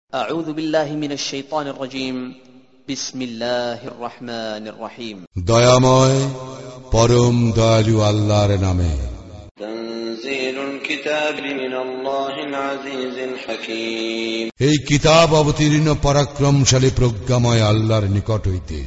أعوذ بالله من الشيطان الرجيم بسم الله الرحمن الرحيم দয়াময় পরম দয়ালু আল্লাহর নামে। تنزيل الكتاب من الله العزيز الحكيم এই কিতাব অবতীর্ণ পরাক্রমশালী প্রজ্ঞাময় আল্লাহর নিকট হইতে।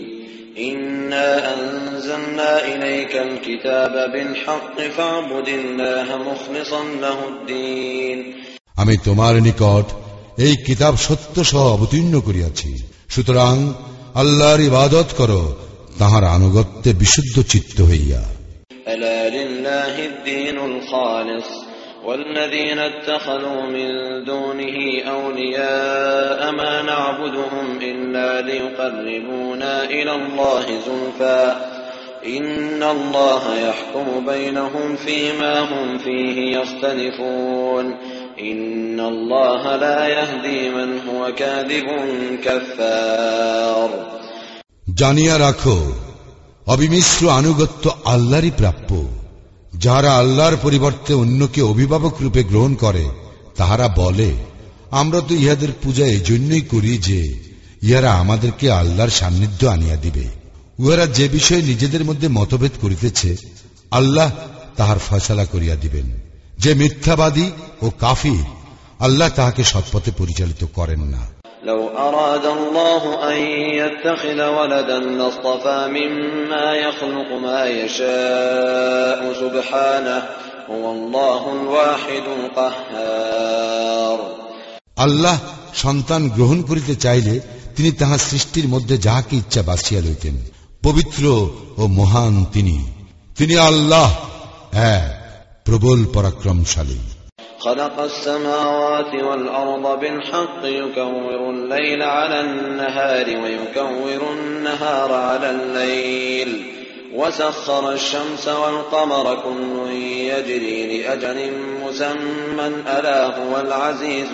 إنا أنزلنا إليك الكتاب بالحق فاعبد الله مخلصا له الدين আমি তোমার নিকট এই কিতাব সত্য সহ অবতীর্ণ করিয়াছি, সুতরাং আল্লাহর ইবাদত করো তাহার আনুগত্যে বিশুদ্ধ চিত্ত হইয়া। ألا لله الدين الخالص والذين اتخذوا من دونه أولياء ما نعبدهم إلا ليقربونا إلى الله زلفى إن الله يحكم بينهم فيما هم فيه يختلفون إن الله لا يهدي من هو كاذب كفار জানিয়া রাখো, অবিমিশ্র আনুগত্য আল্লাহরই প্রাপ্য। যাহারা আল্লাহর পরিবর্তে অন্যকে অভিভাবক রূপে গ্রহণ করে তাহারা বলে, আমরা তো ইহাদের পূজা এজন্যই করি যে ইহারা আমাদেরকে আল্লাহর সান্নিধ্য আনিয়া দিবে। উহারা যে বিষয়ে নিজেদের মধ্যে মতভেদ করিতেছে আল্লাহ তাহার ফয়সালা করিয়া দিবেন। যে মিথ্যাবাদী ও কাফির, আল্লাহ তাহাকে সৎপথে পরিচালিত করেন না। لو أراد الله أن يتخذ ولدا لاصطفى مما يخلق ما يشاء سبحانه هو الله الواحد القهار আল্লাহ সন্তান গ্রহণ করিতে চাইলে তিনি তাহার সৃষ্টির মধ্যে যাহাকে ইচ্ছা বাছিয়া লইতেন। পবিত্র ও মহান তিনি আল্লাহ এক, প্রবল পরাক্রমশালী। خلق السماوات والأرض بالحق يكور الليل على النهار ويكور النهار على الليل وسخر الشمس والقمر كل يجري لأجل مسمى ألا هو العزيز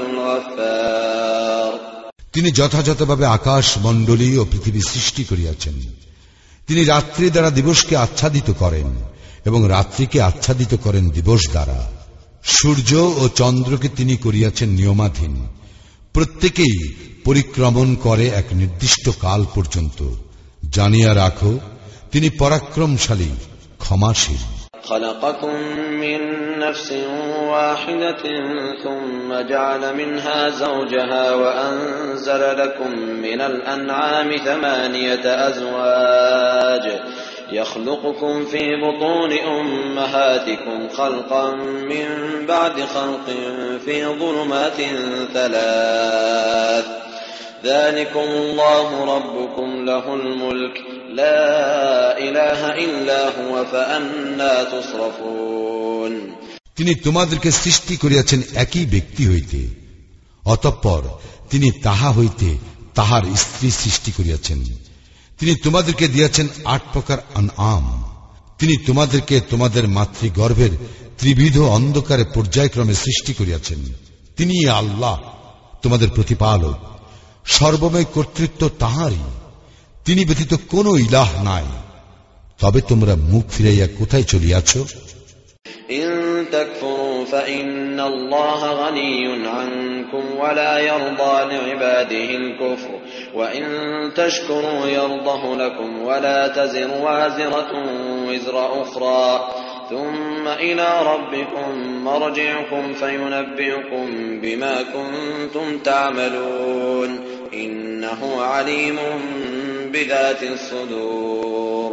الغفار তিনি যথাযথভাবে আকাশ মণ্ডলী ও পৃথিবী সৃষ্টি করিয়াছেন। তিনি রাত্রি দ্বারা দিবসকে আচ্ছাদিত করেন এবং রাত্রিকে আচ্ছাদিত করেন দিবস দ্বারা। সূর্য ও চন্দ্রকে তিনি করিয়াছেন নিয়মাধীন, প্রত্যেকেই পরিক্রমণ করে এক নির্দিষ্ট কাল পর্যন্ত। জানিয়া রাখো, তিনি পরাক্রমশালী, ক্ষমাশীল। خلقكم من نفس واحدة ثم جعل منها زوجها وأنزل لكم من الأنعام 8 أزواج يخلقكم في بطون أمهاتكم خلقا من بعد خلق في ظلمات 3 ذلكم الله ربكم له الملك لا إله إلا هو فأنى تصرفون তিনি তোমাদেরকে সৃষ্টি করিয়াছেন একই ব্যক্তি হইতে, অতঃপর তিনি তাহা হইতে তাহার স্ত্রী সৃষ্টি করিয়াছেন। তিনি তোমাদেরকে দিয়াছেন 8 প্রকার আনআম। তিনি তোমাদেরকে তোমাদের মাতৃগর্ভের ত্রিবিধ অন্ধকারে পর্যায়ক্রমে সৃষ্টি করিয়াছেন। তিনি আল্লাহ, তোমাদের প্রতিপালক। সর্বময় কর্তৃত্ব তাহারই, তিনি ব্যতীত কোন ইলাহ নাই। তবে তোমরা মুখ ফিরাইয়া কোথায় চলিয়াছ? إن تكفروا فإن الله غني عنكم ولا يرضى لعباده الكفر وإن تشكروا يرضه لكم ولا تزر وازرة وزر أخرى ثم إلى ربكم مرجعكم فينبئكم بما كنتم تعملون إنه عليم بذات الصدور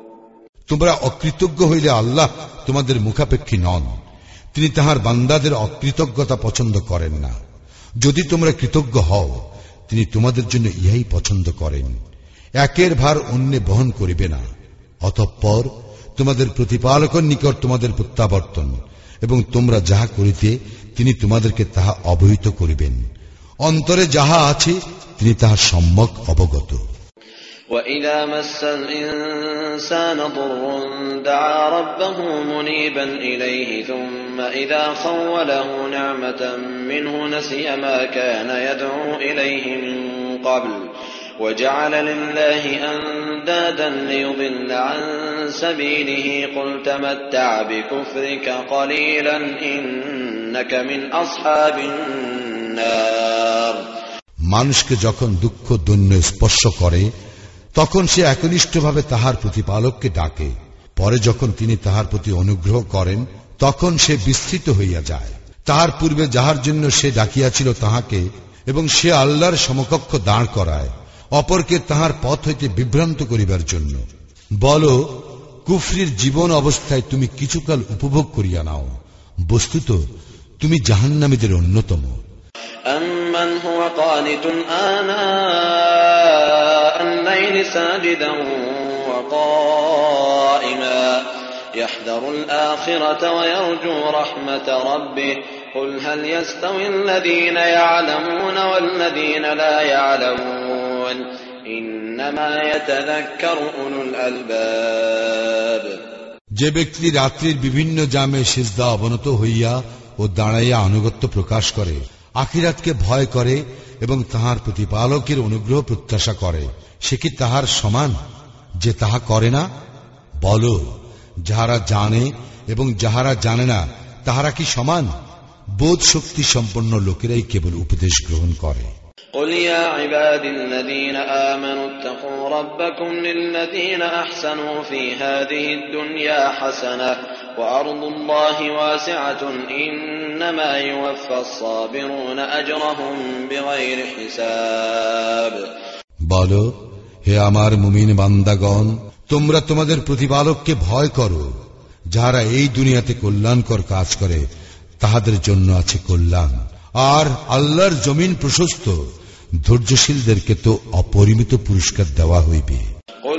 তোমরা অকৃতজ্ঞ হইলে আল্লাহ তোমাদের মুখাপেক্ষী নন। তিনি তাহার বান্দাদের অকৃতজ্ঞতা পছন্দ করেন না। যদি তোমরা কৃতজ্ঞ হও, তিনি তোমাদের জন্য ইহাই পছন্দ করেন। একের ভার অন্যে বহন করিবে না। অতঃপর তোমাদের প্রতিপালকের নিকট তোমাদের প্রত্যাবর্তন, এবং তোমরা যাহা করিতে তিনি তোমাদেরকে তাহা অবহিত করিবেন। অন্তরে যাহা আছে তিনি তাহা সম্যক অবগত। وَإِذَا مَسَّ الْإِنسَانَ ضُرٌّ دَعَا رَبَّهُ مُنِيبًا إِلَيْهِ ثُمَّ إِذَا خَوَّلَهُ نِعْمَةً مِّنْهُ نَسِيَ مَا كَانَ يَدْعُو إِلَيْهِ مِن قَبْلُ وَجَعَلَ لِلَّهِ أَندَادًا لِّيُضِلَّ عَن سَبِيلِهِ قُلْ تَمَتَّعْ بِكُفْرِكَ قَلِيلًا إِنَّكَ مِنْ أَصْحَابِ النَّارِ মানুষকে যখন দুঃখ দৈন্য স্পর্শ করে তখন সে একনিষ্ঠভাবে তাহার প্রতিপালককে ডাকে, পরে যখন তিনি তাহার প্রতি অনুগ্রহ করেন তখন সে বিস্তৃত হইয়া যায়। তাহার পূর্বে যাহার জন্য সে ডাকিয়াছিল তাহাকে এবং সে আল্লাহর সমকক্ষ দাঁড় করায়, অপরকে তাহার পথ হইতে বিভ্রান্ত করিবার জন্য। বলো, কুফরির জীবন অবস্থায় তুমি কিছুকাল উপভোগ করিয়া নাও, বস্তুত তুমি জাহান্নামীদের অন্যতম। أَمَّنْ هُوَ قَانِتٌ آنَاءَ اللَّيْلِ سَاجِدًا وَقَائِمًا يَحْذَرُ الْآخِرَةَ وَيَرْجُو رَحْمَةَ رَبِّهِ قُلْ هَلْ يَسْتَوِي الَّذِينَ يَعْلَمُونَ وَالَّذِينَ لَا يَعْلَمُونَ إِنَّمَا يَتَذَكَّرُ أُولُو الْأَلْبَابِ। যে ব্যক্তি রাত্রির বিভিন্ন জামে সিজদা অবনত হইয়া ও দাঁড়াইয়া আনুগত্য প্রকাশ করে, আখিরাতকে ভয় করে এবং তাহার প্রতিপালকের অনুগ্রহ প্রত্যাশা করে, সে কি তাহার সমান যে তাহা করে না? বলো, যাহারা জানে এবং যাহারা জানে না তাহারা কি সমান? বোধ শক্তি সম্পন্ন লোকেরাই কেবল উপদেশ গ্রহণ করে। قُلْ يَا عِبَادِي الَّذِينَ آمَنُوا اتَّقُوا رَبَّكُمْ لِلَّذِينَ أَحْسَنُوا فِي هَذِهِ الدُّنْيَا حَسَنَةٌ وَأَرْضُ اللَّهِ وَاسِعَةٌ إِنَّمَا يُوَفَّى الصَّابِرُونَ أَجْرَهُم بِغَيْرِ حِسَابٍ। বলো, হে আমার মুমিন বান্দাগণ, তোমরা তোমাদের প্রতিপালককে ভয় করো। যারা এই দুনিয়াতে কল্যাণকর কাজ করে তাহাদের জন্য আছে কল্যাণ, আর আল্লাহর জমিন প্রশস্ত। ধৈর্যশীলদেরকে তো অপরিমিত পুরস্কার দেওয়া হইবে। قُلْ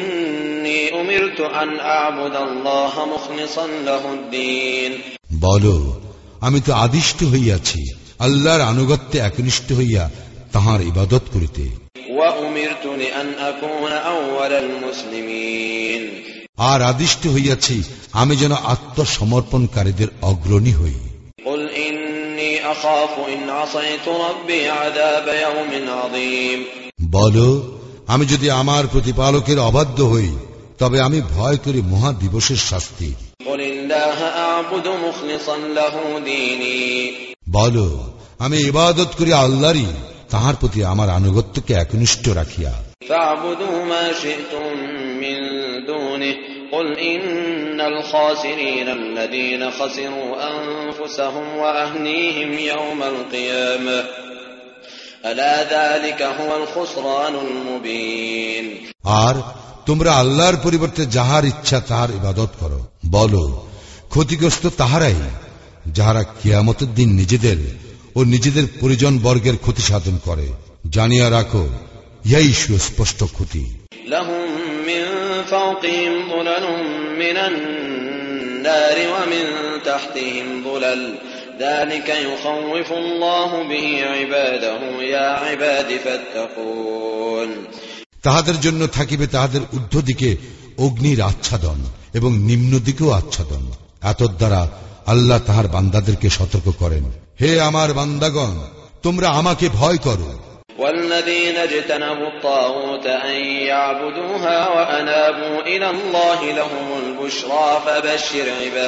إِنِّي أُمِرْتُ أَنْ أَعْبُدَ اللَّهَ مُخْلِصًا لَهُ الدِّينَ। বলো, আমি তো আদিষ্ট হইয়াছি আল্লাহর আনুগত্যে একনিষ্ঠ হইয়া তাহার ইবাদত করিতে। وَأُمِرْتُ لِأَنْ أَكُونَ أَوَّلَ الْمُسْلِمِينَ। আর আদিষ্ট হইয়াছি আমি যেন আত্মসমর্পণকারীদের অগ্রণী হই। قُلْ إِنِّي أَخَافُ إِنْ عَصَيْتُ رَبِّي عَذَابَ يَوْمٍ عَظِيمٍ। বলো, আমি যদি আমার প্রতিপালকের অবাধ্য হই তবে আমি ভয় করি মহা দিবসের শাস্তি। قُلِ اللَّهَ أَعْبُدُ مُخْلِصًا لَهُ دِينِي। বলো, আমি ইবাদত করি আল্লাহরই, তাহার প্রতি আমার আনুগত্যকে একনিষ্ঠ রাখিয়া। فَاعْبُدُوا مَا شِئْتُم مِّن دُونِهِ قُلْ إِنَّ الْخَاسِرِينَ الَّذِينَ خَسِرُوا أَنفُسَهُمْ وَأَهْلِيهِمْ يَوْمَ الْقِيَامَةِ أَلَا ذَلِكَ هُوَ الْخُسْرَانُ الْمُبِينُ। আর তোমরা আল্লাহর পরিবর্তে যাহার ইচ্ছা তাহার ইবাদত করো। বলো, ক্ষতিগ্রস্ত তাহারাই যাহারা কিয়ামতের দিন নিজেদের ও নিজেদের পরিজন বর্গের ক্ষতি সাধন করে। জানিয়া রাখো, ইহাই সুস্পষ্ট ক্ষতি। لهم من فوقهم ظلل من النار ومن تحتهم ظلل ذلك يخوف الله به عباده يا عباد فاتقون। তাহাদের জন্য থাকিবে তাহাদের ঊর্ধ্ব দিকে অগ্নির আচ্ছাদন এবং নিম্ন দিকেও আচ্ছাদন। এতদ্বারা আল্লাহ তাহার বান্দাদেরকে সতর্ক করেন, হে আমার বান্দাগণ, তোমরা আমাকে ভয় করো। والذين اجتنبوا الطاغوت أن يعبدوها وأنابوا إلى الله لهم البشرى فبشر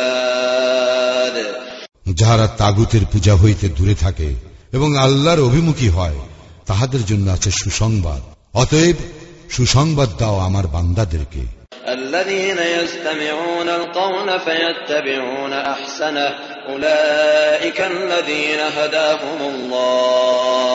عباد। যাহারা তাগুতের পূজা হইতে দূরে থাকে এবং আল্লাহর অভিমুখী হয় তাহাদের জন্য আছে সুসংবাদ। অতএব সুসংবাদ দাও আমার বান্দাদেরকে। الذين يستمعون القول فيتبعون أحسنه أولئك الذين هداهم الله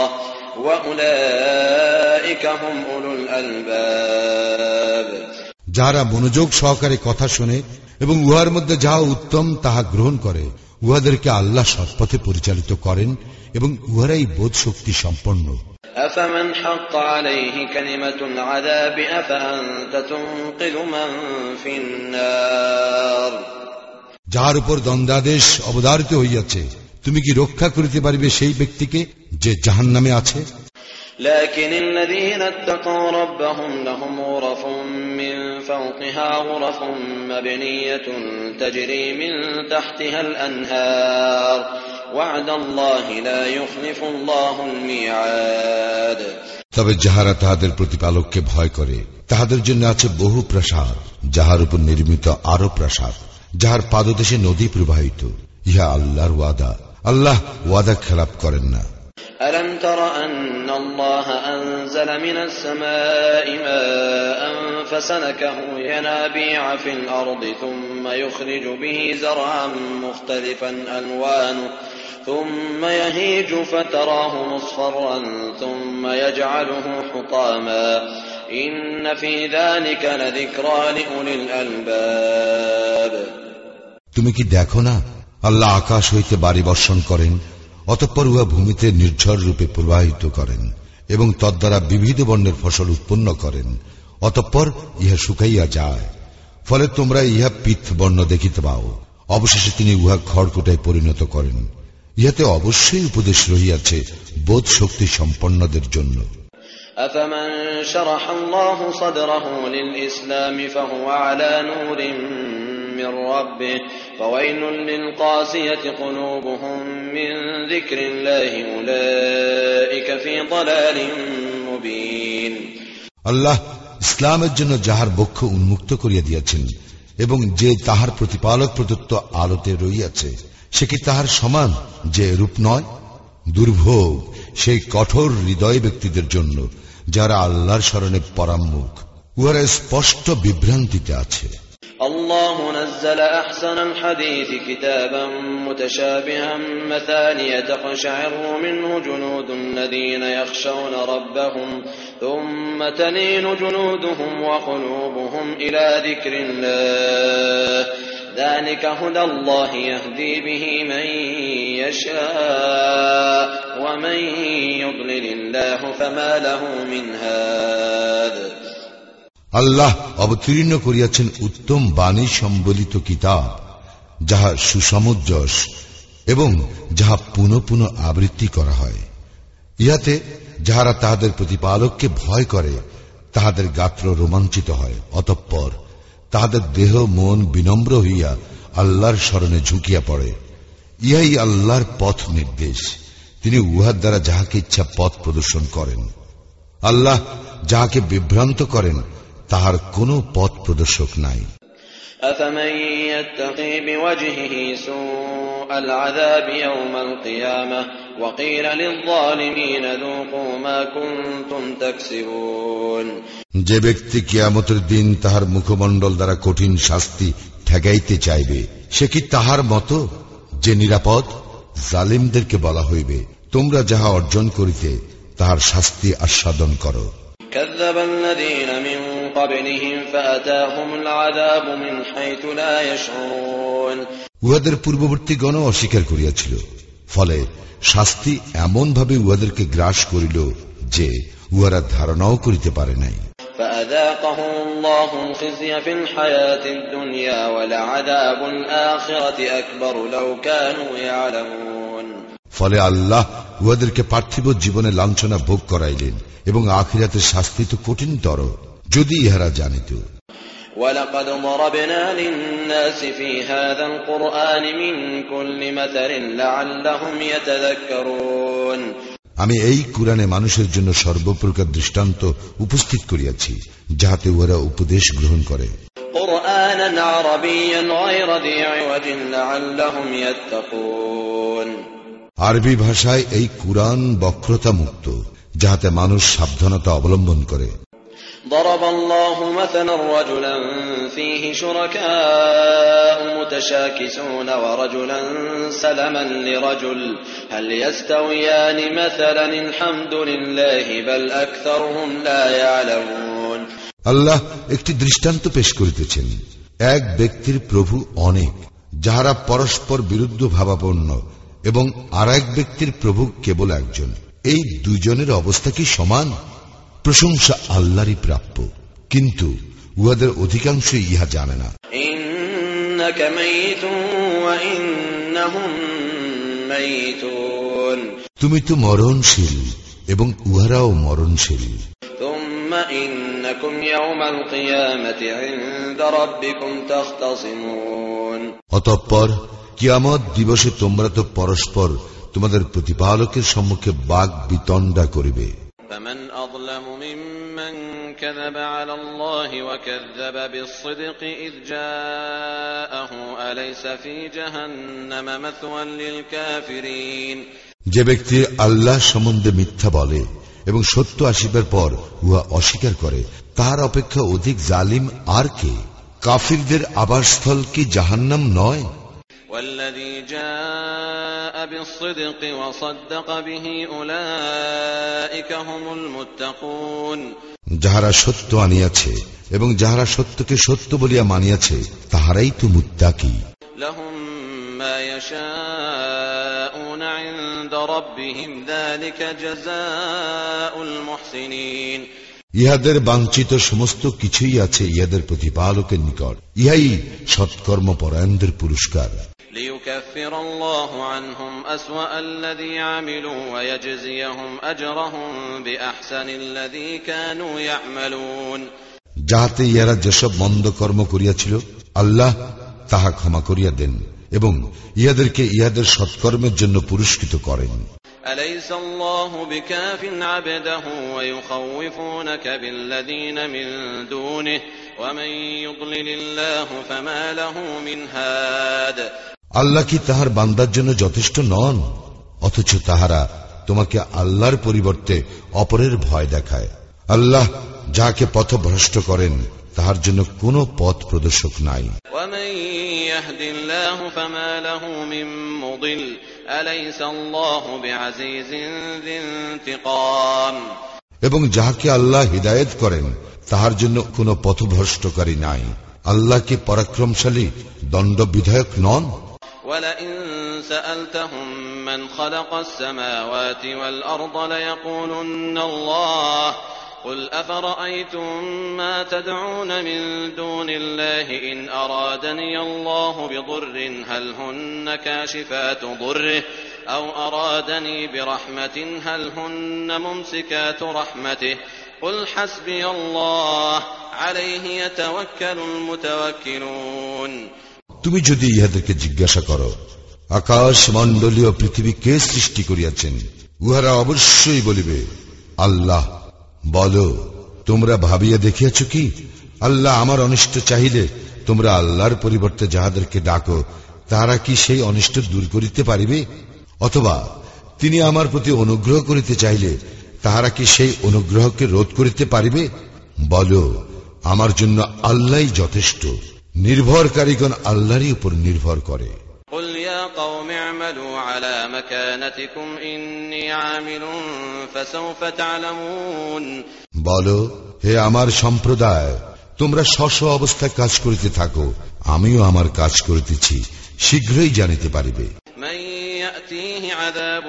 وأولئك هم أولو الألباب। যাহারা মনোযোগ সহকারে কথা শোনে এবং উহার মধ্যে যাহা উত্তম তাহা গ্রহণ করে, উহাদেরকে আল্লাহ সৎপথে পরিচালিত করেন এবং উহারাই বোধ শক্তি সম্পন্ন। أفمن حق عليه كلمة العذاب أفأنت تنقذ من في النار। যাহার উপর দ্বন্দ্বাদেশ অবধারিত হইয়াছে, তুমি কি রক্ষা করিতে পারিবে সেই ব্যক্তিকে যে জাহান্নামে আছে? لكن الذين اتقوا ربهم لهم غرف من فوقها غرف مبنية تجري من تحتها الأنهار وعد الله لا يخلف الله الميعاد। তবে যাহারা তাহাদের প্রতিপালককে ভয় করে তাহাদের জন্য আছে বহু প্রাসাদ, যাহার উপর নির্মিত আরো প্রাসাদ, যাহার পাদদেশে নদী প্রবাহিত। ইহা আল্লাহর ওয়াদা, আল্লাহ ওয়াদা খেলাপ করেন না। ألم تر أن الله أنزل من السماء ماء فسلكه ينابيع في الأرض ثم يخرج به زرعا مختلفا ألوانه ثم يهيج فتراه مصفرا ثم يجعله حطاما إن في ذلك لذكرى لأولي الألباب তুমি কি দেখো না, আল্লাহ আকাশ হইতে বারি বর্ষণ করেন, অতঃপর উহা ভূমিতে নির্ঝর রূপে প্রবাহিত করেন এবং তদ্বারা বিবিধ বর্ণের ফসল উৎপন্ন করেন, অতঃপর ইহা শুকাইয়া যায়, ফলে তোমরা ইহা পিত্ত বর্ণ দেখিতে পাও। অবশেষে তিনি উহা খড়কুটায় পরিণত করেন। ইহাতে অবশ্যই উপদেশ রহিয়াছে বোধ শক্তি সম্পন্নদের জন্য। أفمن شرح الله صدره للإسلام فهو على نور من ربه فويل للقاسية قلوبهم من ذكر الله أولئك في ضلال مبين আল্লাহ ইসলামের জন্য যাহার বক্ষ উন্মুক্ত করিয়া দিয়াছেন এবং যে তাহার প্রতিপালক প্রদত্ত আলোতে রইয়াছে, সে কি তাহার সমান যে রূপ নয়? দুর্ভোগ সেই কঠোর হৃদয় ব্যক্তিদের জন্য যারা আল্লাহর শরণে পরাম্মুখ, উহারা স্পষ্ট বিভ্রান্তিতে আছে। الله نزل أحسن الحديث كتابا متشابها مثانية تقشعر منه جلود الذين يخشون ربهم ثم تلين جلودهم وقلوبهم إلى ذكر الله ذلك هدى الله يهدي به من يشاء ومن يضلل الله فما له من هاد আল্লাহ অবতীর্ণ করিয়াছেন উত্তম বাণী সম্বলিত কিতাব, যাহা সুসমঞ্জস এবং যাহা পুনঃ পুনঃ আবৃত্তি করা হয়। ইহাতে যাহারা তাহাদের প্রতিপালককে ভয় করে তাহাদের গাত্র রোমাঞ্চিত হয়, অতঃপর তাহাদের দেহ মন বিনম্র হইয়া আল্লাহর শরণে ঝুঁকিয়া পড়ে। ইহাই আল্লাহর পথ নির্দেশ, তিনি উহার দ্বারা যাহাকে ইচ্ছা পথ প্রদর্শন করেন। আল্লাহ যাহাকে বিভ্রান্ত করেন তাহার কোন পথ প্রদর্শক নাই। أفمن يتقي بوجهه سوء العذاب يوم القيامة وقيل للظالمين ذوقوا ما كنتم تكسبون যে ব্যক্তি কিয়ামতের দিন তাহার মুখমণ্ডল দ্বারা কঠিন শাস্তি ঠেকাইতে চাইবে, সে কি তাহার মতো যে নিরাপদ? জালিমদেরকে বলা হইবে, তোমরা যাহা অর্জন করিতে তাহার শাস্তি আস্বাদন করো। كذب الذين من قبلهم فأتاهم العذاب من حيث لا يشعرون উহাদের পূর্ববর্তীগণ অস্বীকার করিয়াছিল, ফলে শাস্তি এমন ভাবে উহাদেরকে গ্রাস করিল যে উহারা ধারণাও করিতে পারে নাই। فأذاقهم الله الخزي في الحياة الدنيا ولعذاب الآخرة أكبر لو كانوا يعلمون ফলে আল্লাহ উহাদেরকে পার্থিব জীবনে লাঞ্ছনা ভোগ করাইলেন এবং আখিরাতের শাস্তি তো কঠিনতর, যদি ইহারা জানিত। وَلَقَدْ ضَرَبْنَا لِلنَّاسِ فِي هَذَا الْقُرْآنِ مِنْ كُلِّ مَثَلٍ لَعَلَّهُمْ يَتَذَكَّرُونَ আমি এই কুরআনে মানুষের জন্য সর্বপ্রকার দৃষ্টান্ত উপস্থিত করিয়াছি, যাহাতে উহারা উপদেশ গ্রহণ করে। قُرْآنًا عَرَبِيًّا غَيْرَ ذِي عِوَجٍ لَعَلَّهُمْ يَتَّقُونَ আরবি ভাষায় এই কুরআন বক্রতা মুক্ত, যাহাতে মানুষ সাবধানতা অবলম্বন করে। ضرب الله مثلا رجلا فيه شركاء متشاكسون ورجلا سلما لرجل هل يستويان مثلا الحمد لله بل أكثرهم لا يعلمون আল্লাহ একটি দৃষ্টান্ত পেশ করিতেছেন। এক ব্যক্তির প্রভু অনেক, যাহারা পরস্পর বিরুদ্ধ ভাবাপন্ন, এবং আর এক ব্যক্তির প্রভু কেবল একজন। এই দুইজনের অবস্থা কি সমান? প্রশংসা আল্লাহরই প্রাপ্য, কিন্তু উহাদের অধিকাংশই ইহা জানে না। ইন্নাকা মাইতুন ওয়া ইন্নাহুম মাইতুন তুমি তো মরণশীল এবং উহারাও মরণশীল। থুম্মা ইন্নাকুম ইয়াওমাল কিয়ামাতি ইনদা রাব্বিকুম তাখতাসিমুন অতঃপর কিয়ামত দিবসে তোমরা তো পরস্পর তোমাদের প্রতিপালকের সম্মুখে বাগ বিতণ্ডা করিবে। فمن أظلم ممن كذب على الله وكذب بالصدق إذ جاءه أليس في جهنم مثوى للكافرين যে ব্যক্তি আল্লাহ সম্বন্ধে মিথ্যা বলে এবং সত্য আসিবার পর উহা অস্বীকার করে, তার অপেক্ষা অধিক জালিম আর কে? কাফিরদের আবাসস্থল কি জাহান্নাম নয়? والذي جاء بالصدق وصدق به أولئك هم المتقون যাহারা সত্য আনিয়াছে এবং যাহারা সত্যকে সত্য বলিয়া মানিয়াছে তাহারাই তো মুত্তাকি। لهم ما يشاءون عند ربهم ذلك جزاء المحسنين ইহাদের বাঞ্ছিত সমস্ত কিছুই আছে ইহাদের প্রতিপালকের নিকট, ইহাই সৎকর্ম পরায়ণদের পুরস্কার। ليكفر الله عنهم أسوأ الذي عملوا ويجزيهم أجرهم بأحسن الذي كانوا يعملون যাহাতে ইহারা যেসব মন্দ কর্ম করিয়াছিল আল্লাহ তাহা ক্ষমা করিয়া দেন এবং ইহাদেরকে ইহাদের সৎকর্মের জন্য পুরস্কৃত করেন। أليس الله بكاف عبده ويخوفونك بالذين من دونه ومن يضلل الله فما له من هاد আল্লাহ কি তাহার বান্দার জন্য যথেষ্ট নন? অথচ তাহারা তোমাকে আল্লাহর পরিবর্তে অপরের ভয় দেখায়। আল্লাহ যাকে পথভ্রষ্ট করেন তাহার জন্য কোনো পথ প্রদর্শক নাই। ومن يهد الله فما له من مضل أليس الله بعزيز ذي انتقام এবং যাহাকে আল্লাহ হিদায়েত করেন তাহার জন্য কোনো পথভ্রষ্টকারী নাই। আল্লাহ কি পরাক্রমশালী দণ্ড বিধায়ক নন? ولئن سألتهم من خلق السماوات والأرض ليقولن الله قل أفرأيتم ما تدعون من دون الله إن أرادني الله بضر هل هن كاشفات ضره أو أرادني برحمة هل هن ممسكات رحمته قل حسبي الله عليه يتوكل المتوكلون তুমি যদি ইহাদেরকে জিজ্ঞাসা করো আকাশ মণ্ডলীয় পৃথিবী কে সৃষ্টি করিয়াছেন, উহারা অবশ্যই বলিবে আল্লাহ। বলো, তোমরা ভাবিয়া দেখিয়াছ কি আল্লাহ আমার অনিষ্ট চাহিলে তোমরা আল্লাহর পরিবর্তে যাহাদেরকে ডাকো তাহারা কি সেই অনিষ্ট দূর করিতে পারিবে? অথবা তিনি আমার প্রতি অনুগ্রহ করিতে চাইলে তাহারা কি সেই অনুগ্রহকে রোধ করিতে পারিবে? বলো, আমার জন্য আল্লাহই যথেষ্ট, নির্ভরকারীগণ আল্লাহরই উপর নির্ভর করে। قل يا قوم اعملوا على مكانتكم إني عامل فسوف تعلمون বলো, হে আমার সম্প্রদায়, তোমরা স্ব অবস্থায় কাজ করিতে থাকো, আমিও আমার কাজ করিতেছি, শীঘ্রই জানিতে পারিবে। من يأتيه عذاب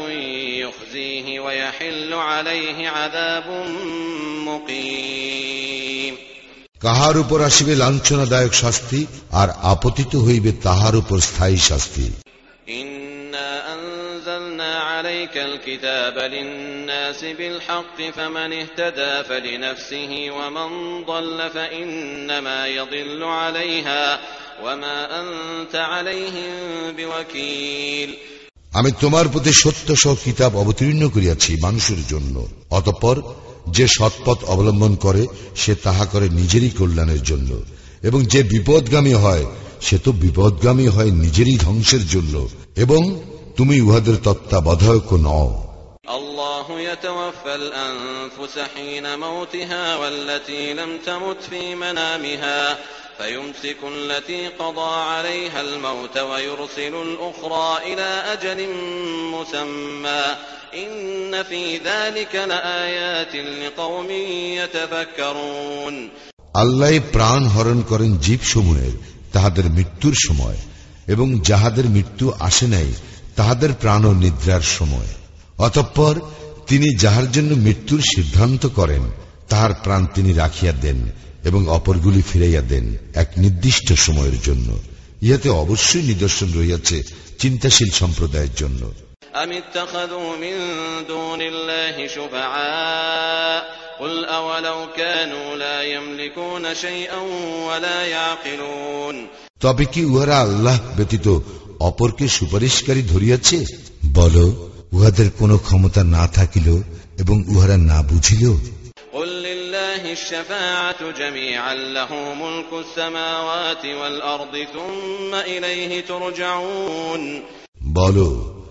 يخزيه ويحل عليه عذاب مقيم কাহার উপর আসিবে লাঞ্ছনাদায়ক শাস্তি আর আপতিত হইবে তাহার উপর স্থায়ী শাস্তি। إنا أنزلنا عليك الكتاب للناس بالحق فمن اهتدى فلنفسه ومن ضل فإنما يضل عليها وما أنت عليهم بوكيل আমি তোমার প্রতি সত্য সহ কিতাব অবতীর্ণ করিয়াছি মানুষের জন্য, অতঃপর যে সৎপথ অবলম্বন করে সে তাহা করে নিজেরই কল্যাণের জন্য, এবং যে বিপদগামী হয় সে তো বিপদগামী হয় নিজেরই ধ্বংসের জন্য, এবং তুমি উহাদের তত্ত্বাবধায়ক নও। الله يتوفى الأنفس حين موتها والتي لم تمت في منامها فيمسك التي قضى عليها الموت ويرسل الأخرى إلى أجل مسمى إن في ذلك لآيات لقوم يتفكرون আল্লাহ প্রাণ হরণ করেন জীবসমূহের তাহাদের মৃত্যুর সময়, এবং যাহাদের মৃত্যু আসে নাই তাহাদের প্রাণ ও নিদ্রার সময়। অতঃপর তিনি যাহার জন্য মৃত্যুর সিদ্ধান্ত করেন তাহার প্রাণ তিনি রাখিয়া দেন এবং অপরগুলি ফিরাইয়া দেন এক নির্দিষ্ট সময়ের জন্য। ইহাতে অবশ্যই নিদর্শন রহিয়াছে চিন্তাশীল সম্প্রদায়ের জন্য। أم اتخذوا من دون الله شفعاء قل أولو كانوا لا يملكون شيئا ولا يعقلون তবে কি উহারা আল্লাহ ব্যতীত অপরকে সুপারিশকারী ধরিয়াছে? বলো, উহাদের কোনো ক্ষমতা না থাকিল এবং উহারা না বুঝিল। قل لله الشفاعة جميعا له ملك السماوات والأرض ثم إليه ترجعون বলো,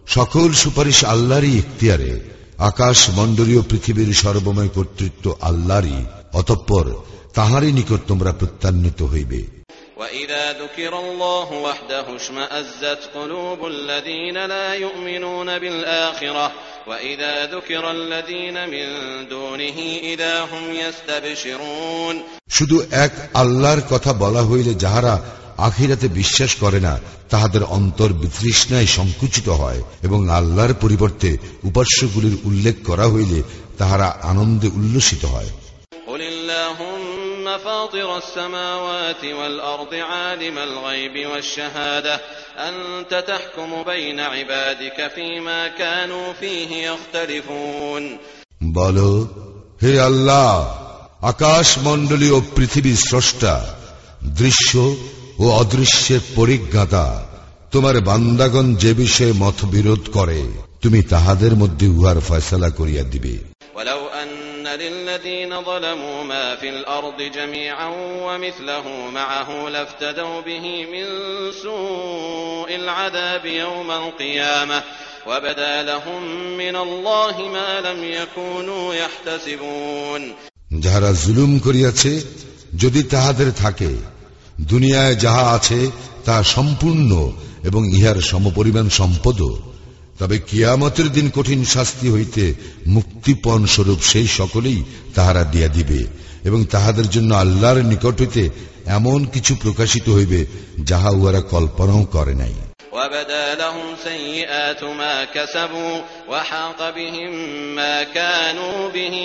সকল সুপারিশ আল্লাহরই ইখতিয়ারে। আকাশ মণ্ডলীয় পৃথিবীর সর্বময় কর্তৃত্ব আল্লাহরই। অতঃপর তাহারই নিকট তোমরা প্রত্যান্বিত হইবে। وَإِذَا ذُكِرَ اللَّهُ وَحْدَهُ اشْمَأَزَّتْ قُلُوبُ الَّذِينَ لَا يُؤْمِنُونَ بِالْآخِرَةِ وَإِذَا ذُكِرَ الَّذِينَ مِن دُونِهِ إِذَا هُمْ يَسْتَبْشِرُونَ। শুধু এক আল্লাহর কথা বলা হইলে যাহারা আখিরাতে বিশ্বাস করে না তাহাদের অন্তর বিতৃষ্ণায় সংকুচিত হয়, এবং আল্লাহর পরিবর্তে উপাস্যগুলির উল্লেখ করা হইলে তাহারা আনন্দে উল্লসিত হয়। قُلِ اللَّهُمَّ فَاطِرَ السَّمَاوَاتِ وَالْأَرْضِ عَالِمَ الْغَيْبِ وَالشَّهَادَةِ أَنْتَ تَحْكُمُ بَيْنَ عِبَادِكَ فِيمَا كَانُوا فِيهِ يَخْتَلِفُونَ। বলো, হে আল্লাহ, আকাশ মণ্ডলী ও পৃথিবীর স্রষ্টা, দৃশ্য ও অদৃশ্যের পরিজ্ঞাতা, তোমার বান্দাগণ যে বিষয়ে মতবিরোধ করে তুমি তাহাদের মধ্যে উহার ফয়সালা করিয়া দিবে। وَلَوْ أَنَّ لِلَّذِينَ ظَلَمُوا مَا فِي الْأَرْضِ جَمِيعًا وَمِثْلَهُ مَعَهُ لَافْتَدَوْا بِهِ مِنْ سُوءِ الْعَذَابِ يَوْمَ الْقِيَامَةِ وَبَدَا لَهُم مِّنَ اللَّهِ مَا لَمْ يَكُونُوا يَحْتَسِبُونَ। যাহারা জুলুম করিয়াছে, যদি তাহাদের থাকে দুনিয়ায় যাহা আছে তা সম্পূর্ণ এবং ইহার সমপরিমাণ সম্পদও, তবে কিয়ামতের দিন কঠিন শাস্তি হইতে মুক্তিপণ স্বরূপ সেই সকলেই তাহারা দিয়া দিবে, এবং তাহাদের জন্য আল্লাহর নিকট হইতে এমন কিছু প্রকাশিত হইবে যাহা উহারা কল্পনাও করে নাই। وَبَدَا لَهُمْ سَيِّئَاتُ مَا كَسَبُوا وَحَاقَ بِهِم مَّا كَانُوا بِهِ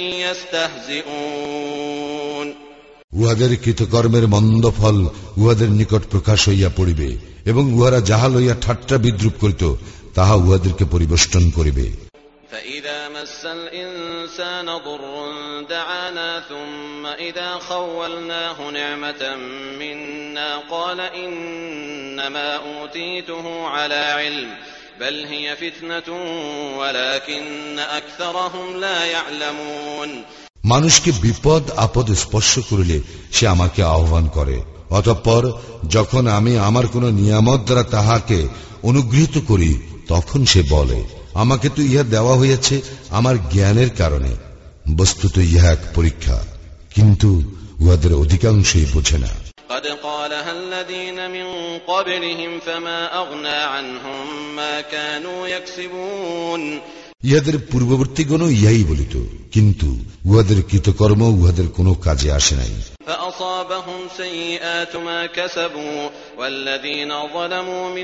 يَسْتَهْزِئُونَ। উহাদের কৃতকর্মের মন্দ ফল উহাদের নিকট প্রকাশ হইয়া পড়িবে, এবং উহারা যাহা লইয়া ঠাট্টা বিদ্রুপ করিত তাহা উহাদেরকে পরিবেষ্টন করিবে। فَإِذَا مَسَّ الْإِنسَانَ ضُرٌّ دَعَانَا ثُمَّ إِذَا خَوَّلْنَاهُ نِعْمَةً مِنَّا قَالَ إِنَّمَا أُوتِيتُهُ عَلَى عِلْمٍ بَلْ هِيَ فِتْنَةٌ وَلَكِنَّ أَكْثَرَهُمْ لَا يَعْلَمُونَ। মানুষকে বিপদ আপদ স্পর্শ করিলে সে আমাকে আহ্বান করে, অতঃপর যখন আমি আমার কোন নিয়ামত দ্বারা তাহাকে অনুগৃহীত করি তখন সে বলে, আমাকে তো ইহা দেওয়া হইয়াছে আমার জ্ঞানের কারণে। বস্তুত ইহা এক পরীক্ষা, কিন্তু উহাদের অধিকাংশই বোঝে না। قد قالها الذين من قبلهم فما أغنى عنهم ما كانوا يكسبون। ইহাদের পূর্ববর্তীগণ ইহাই বলিত, কিন্তু উহাদের কৃতকর্ম উহাদের কোনো কাজে আসে নাই। فأصابهم سيئات ما كسبوا والذين ظلموا من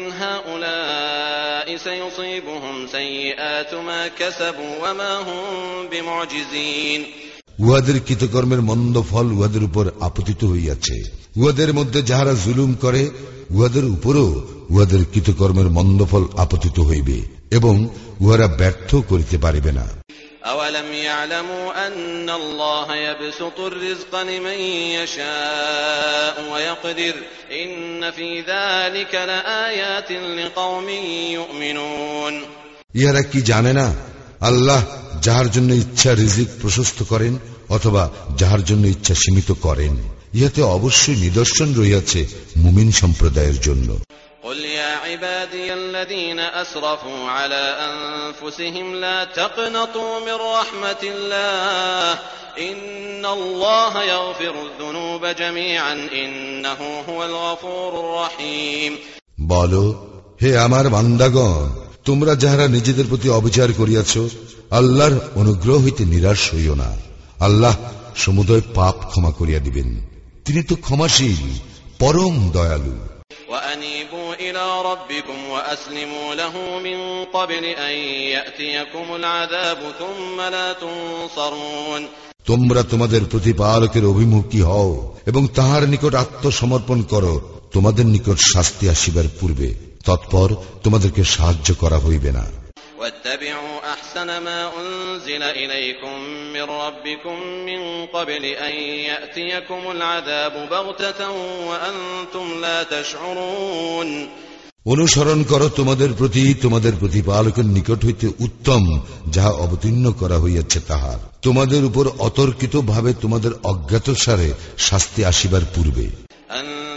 هؤلاء سيصيبهم سيئات ما كسبوا وما هم بمعجزين। উহাদের কৃতকর্মের মন্দ ফল উহাদের উপর আপতিত হইয়াছে। উহাদের মধ্যে যাহারা জুলুম করে উহাদের উপরও উহাদের কৃতকর্মের মন্দ ফল আপতিত হইবে, এবং উহারা ব্যর্থ করিতে পারিবে না। أَوَلَمْ يَعْلَمُوا أَنَّ اللَّهَ يَبْسُطُ الرِّزْقَ لِمَن يَشَاءُ وَيَقْدِرُ إِنَّ فِي ذَلِكَ لَآيَاتٍ لِقَوْمٍ يُؤْمِنُونَ। ইহারা কি জানে না আল্লাহ যাহার জন্য ইচ্ছা রিজিক প্রশস্ত করেন অথবা যাহার জন্য ইচ্ছা সীমিত করেন? ইহাতে অবশ্যই নিদর্শন রহিয়াছে মুমিন সম্প্রদায়ের জন্য। قل يا عبادي الذين أسرفوا على أنفسهم لا تقنطوا من رحمة الله إن الله يغفر الذنوب جميعا إنه هو الغفور الرحيم। বলো, হে আমার বান্দাগণ, তোমরা যাহারা নিজেদের প্রতি অবিচার করিয়াছ, আল্লাহর অনুগ্রহ হইতে নিরাশ হইও না। আল্লাহ সমুদয় পাপ ক্ষমা করিয়া দিবেন, তিনি তো ক্ষমাশীল, পরম দয়ালু। وأنيبوا إلى ربكم وأسلموا له من قبل أن يأتيكم العذاب ثم لا تنصرون। তোমরা তোমাদের প্রতিপালকের অভিমুখী হও এবং তাহার নিকট আত্মসমর্পণ করো তোমাদের নিকট শাস্তি আসিবার পূর্বে, তৎপর তোমাদেরকে সাহায্য করা হইবে না। واتبعوا أحسن ما أنزل إليكم من ربكم من قبل أن يأتيكم العذاب بغتة وأنتم لا تشعرون। অনুসরণ করো তোমাদের প্রতি তোমাদের প্রতিপালকের নিকট হইতে উত্তম যাহা অবতীর্ণ করা হইয়াছে তাহার, তোমাদের উপর অতর্কিত ভাবে তোমাদের অজ্ঞাতসারে শাস্তি আসিবার পূর্বে। أن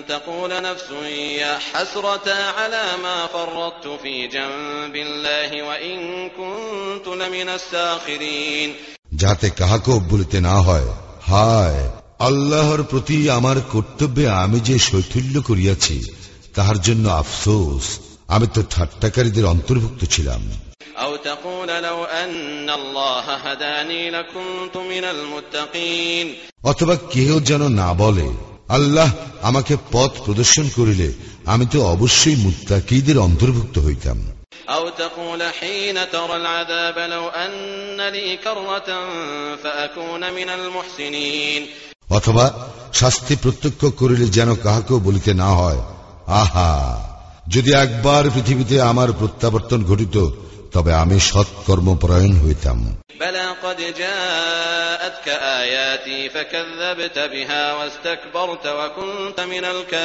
تقول نفس يا حسرة على ما فرطت في جنب الله وإن كنت لمن الساخرين যাতে কাহাকেও বলিতে না হয়, হায় আল্লাহর প্রতি আমার কর্তব্যে আমি যে শৈথিল্য করিয়াছি তাহার জন্য আফসোস, আমি তো ঠাট্টাকারীদের অন্তর্ভুক্ত ছিলাম। أو تقول لو أن الله هداني لكنت من المتقين অথবা কেউ যেন না বলে, আল্লাহ আমাকে পথ প্রদর্শন করিলে আমি তো অবশ্যই মুত্তাকীদের অন্তর্ভুক্ত হইতাম। أو تقول حين ترى العذاب لو أن لي كرة فأكون من المحسنين অথবা শাস্তি প্রত্যক্ষ করিলে যেন কাহাকেও বলিতে না হয়, আহা যদি একবার পৃথিবীতে আমার প্রত্যাবর্তন ঘটিত তবে আমি সৎকর্মপরায়ণ হইতাম। بلى قد جاءتك آياتي فكذبت بها واستكبرت وكنت من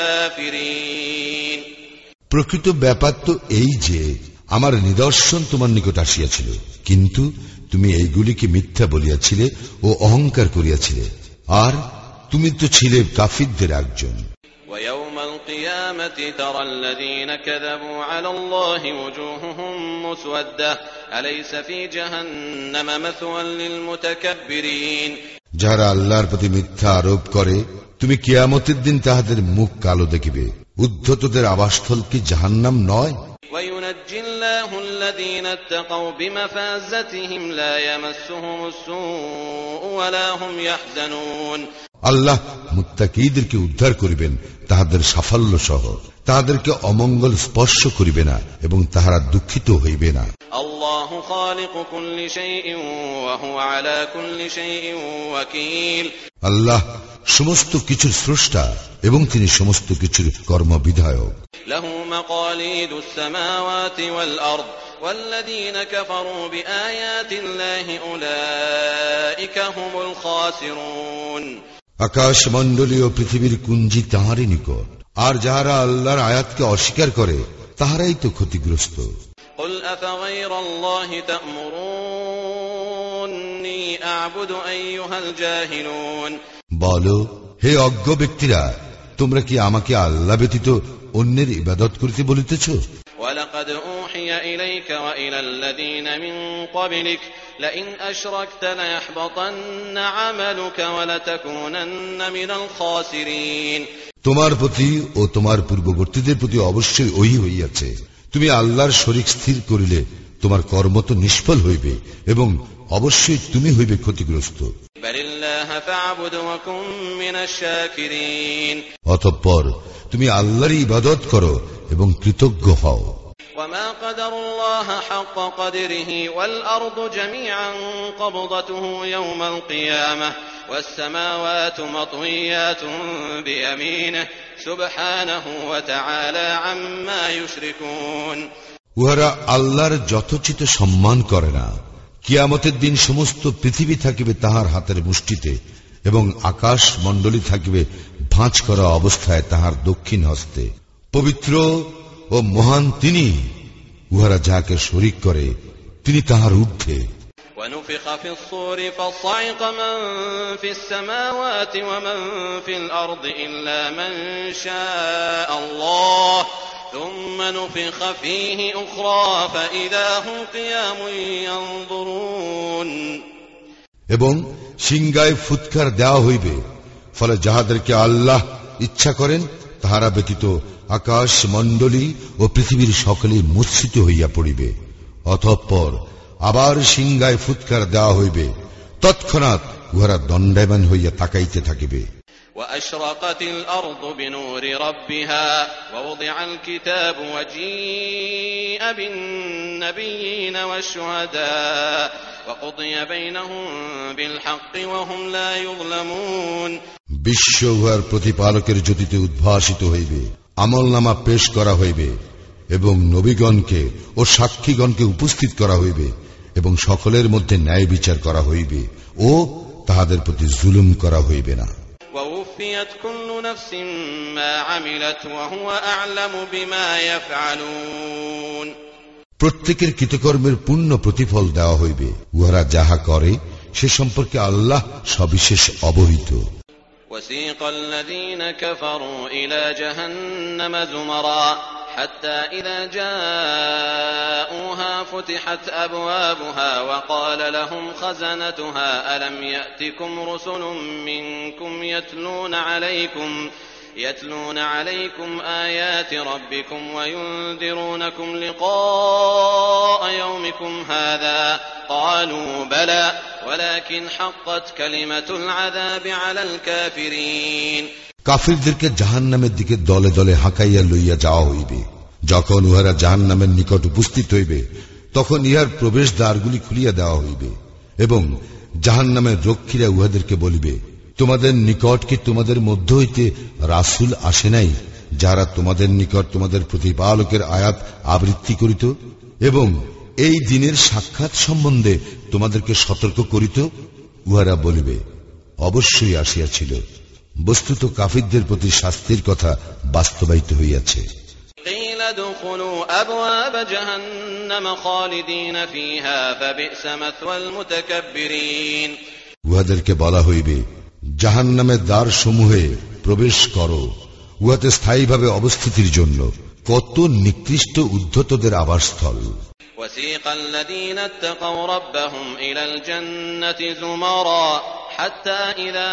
الكافرين প্রকৃত ব্যাপার তো এই যে আমার নিদর্শন তোমার নিকট আসিয়াছিল, কিন্তু তুমি এইগুলিকে মিথ্যা বলিয়াছিলে ও অহংকার করিয়াছিলে, আর তুমি তো ছিলে কাফিরদের একজন। ويوم القيامة ترى الذين كذبوا على الله وجوههم مسودة أليس في جهنم مثوى للمتكبرين যারা আল্লাহর প্রতি মিথ্যা আরোপ করে তুমি কিয়ামতের দিন তাহাদের মুখ কালো দেখিবে, উদ্ধতদের আবাসস্থল কি জাহান্নাম নয়? وينجي الله الذين اتقوا بمفازتهم لا يمسهم السوء ولا هم يحزنون আল্লাহ মুত্তাকীদেরকে উদ্ধার করিবেন তাহাদের সাফল্য সহ, তাহাদেরকে অমঙ্গল স্পর্শ করিবে না এবং তাহারা দুঃখিত হইবে না। আল্লাহু খালিকু কুল্লি শাইইন ওয়া হুয়া আলা কুল্লি শাইইন ওয়াকিল আল্লাহ সমস্ত কিছুর স্রষ্টা এবং তিনি সমস্ত কিছুর কর্মবিধায়ক। লাহু মাকালিদুস সামাওয়াতি ওয়াল আরদ ওয়াল্লাযীনা কাফারু বিআয়াতিল্লাহি উলাইকা হুমুল খাসিরুন আকাশ মণ্ডলী ও পৃথিবীর কুঞ্জি তাহারই নিকট, আর যাহারা আল্লাহর আয়াতকে অস্বীকার করে তাহারাই তো ক্ষতিগ্রস্ত। قل أفغير الله تأمروني أعبد أيها الجاهلون বলো, হে অজ্ঞ ব্যক্তিরা, তোমরা কি আমাকে আল্লাহ ব্যতীত অন্যের ইবাদত করিতে বলিতেছ? ولقد أوحي إليك وإلى الذين من قبلك لئن أشركت ليحبطن عملك ولتكونن من الخاسرين তোমার প্রতি ও তোমার পূর্ববর্তীদের প্রতি অবশ্যই ওহী হইয়াছে, তুমি আল্লাহর শরীক স্থির করিলে তোমার কর্ম তো নিষ্ফল হইবে এবং অবশ্যই তুমি হইবে ক্ষতিগ্রস্ত। অতঃপর তুমি আল্লাহরই ইবাদত করো এবং কৃতজ্ঞ হও। وما قدر الله حق قدره والأرض جميعا قبضته يوم القيامة والسماوات مطويات بيمينه سبحانه وتعالى عما يشركون উহারা আল্লাহর যথোচিত সম্মান করে না। কিয়ামতের দিন সমস্ত পৃথিবী থাকিবে তাহার হাতের মুষ্টিতে এবং আকাশ মণ্ডলী থাকিবে ভাঁজ করা অবস্থায় তাহার দক্ষিণ হস্তে। পবিত্র ও মহান তিনি, উহারা যাকে শরীক করে তিনি তাহার ঊর্ধ্বে। ونفخ في الصور فصعق من في السماوات ومن في الأرض إلا من شاء الله ثم نفخ فيه أخرى فإذا هم قيام ينظرون এবং সিংগায় ফুৎকার দেওয়া হইবে, ফলে যাহাদেরকে আল্লাহ ইচ্ছা করেন তাহারা ব্যতীত আকাশ মণ্ডলী ও পৃথিবীর সকলেই মূর্ছিত হইয়া পড়িবে। অতঃপর আবার সিংগায় ফুৎকার দেওয়া হইবে, তৎক্ষণাৎ উহারা দণ্ডায়মান হইয়া তাকাইতে থাকিবে। وأشرقت الأرض بنور ربها ووضع الكتاب وجيء بالنبيين والشهداء وقضي بينهم بالحق وهم لا يظلمون বিশ্ব উহার প্রতিপালকের জ্যোতিতে উদ্ভাসিত হইবে, আমলনামা পেশ করা হইবে এবং নবীগণকে ও সাক্ষীগণকে উপস্থিত করা হইবে এবং সকলের মধ্যে ন্যায় বিচার করা হইবে ও তাহাদের প্রতি জুলুম করা হইবে না। ووفيت كل نفس ما عملت وهو أعلم بما يفعلون প্রত্যেকের কৃতকর্মের পূর্ণ প্রতিফল দেওয়া হইবে, উহারা যাহা করে সে সম্পর্কে আল্লাহ সবিশেষ অবহিত। وسيق الذين كفروا إلى جهنم زمرا حتى إذا جاءوها فتحت أبوابها وقال لهم خزنتها ألم يأتكم رسل منكم يتلون عليكم آيات ربكم وينذرونكم لقاء يومكم هذا قالوا بلى ولكن حقت كلمة العذاب على الكافرين কাফিরদেরকে জাহান্নামের দিকে দলে দলে হাঁকাইয়া লইয়া যাওয়া হইবে। যখন উহারা জাহান্নামের নিকট উপস্থিত হইবে তখন ইহার প্রবেশ দ্বারগুলি খুলিয়া দেওয়া হইবে এবং জাহান্নামের রক্ষীরা উহাদেরকে বলিবে, তোমাদের নিকট কি তোমাদের মধ্য হইতে রাসূল আসে নাই, যারা তোমাদের নিকট তোমাদের প্রতিপালকের আয়াত আবৃত্তি করিত এবং এই দিনের সাক্ষাৎ সম্বন্ধে তোমাদেরকে সতর্ক করিত? উহারা বলিবে, অবশ্যই আসিয়াছিল। বস্তুত কাফিরদের প্রতি শাস্তির কথা বাস্তবায়িত হইয়াছে। উহাদেরকে বলা হইবে, জাহান্নামের দ্বার সমূহে প্রবেশ করো, উহাতে স্থায়ীভাবে অবস্থিতির জন্য কত নিকৃষ্ট উদ্ধতদের আবাসস্থল। وسيق الذين اتقوا ربهم إلى الجنة زمرا حتى إذا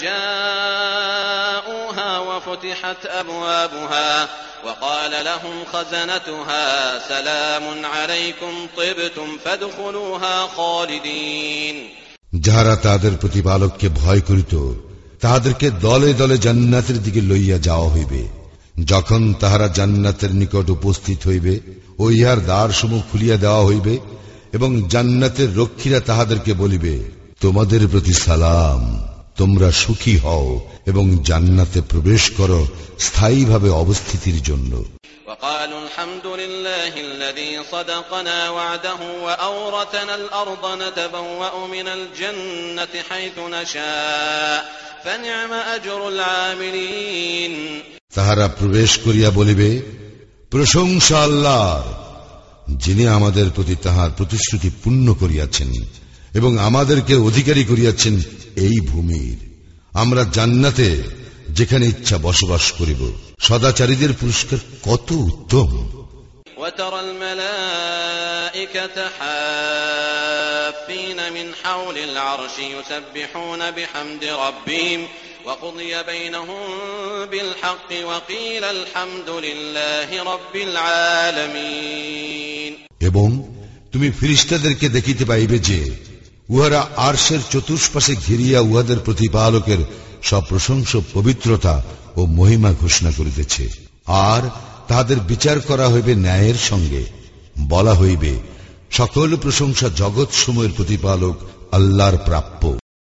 جاءوها وفتحت أبوابها وقال لهم خزنتها سلام عليكم طبتم فادخلوها خالدين যাহারা তাদের প্রতিপালককে ভয় করিত তাহাদেরকে দলে দলে জান্নাতের দিকে লইয়া যাওয়া হইবে। যখন তাহারা জান্নাতের নিকট উপস্থিত হইবে ও ইহার দ্বারসমূহ খুলিয়া দেওয়া হইবে এবং জান্নাতের রক্ষীরা তাহাদেরকে বলিবে, তোমাদের প্রতি সালাম, তোমরা সুখী হও এবং জান্নাতে প্রবেশ করো স্থায়ীভাবে অবস্থিতির জন্য। وقالوا الحمد لله الذي صدقنا وعده وأورثنا الأرض نتبوأ من الجنة حيث نشاء فنعم أجر العاملين তাহারা প্রবেশ করিয়া বলিবে, প্রশংসা আল্লাহর, যিনি আমাদের প্রতি তাহার প্রতিশ্রুতি পূর্ণ করিয়াছেন এবং আমাদেরকে অধিকারী করিয়াছেন এই ভূমির। আমরা জান্নাতে যেখানে ইচ্ছা বসবাস করিব। সদাচারীদের পুরস্কার কত উত্তম। وترى الملائكة حافين من حول العرش يسبحون بحمد ربهم وقضي بينهم بالحق وقيل الحمد لله رب العالمين এবং তুমি ফেরেশতাদেরকে দেখিতে পাইবে যে উহারা আরশের চতুষ্পাশে ঘিরিয়া উহাদের প্রতিপালকের সপ্রশংস পবিত্রতা ও মহিমা ঘোষণা করিতেছে, আর তাহাদের বিচার করা হইবে ন্যায়ের সঙ্গে। বলা হইবে, সকল প্রশংসা জগৎ সমূহের প্রতিপালক আল্লাহর প্রাপ্য।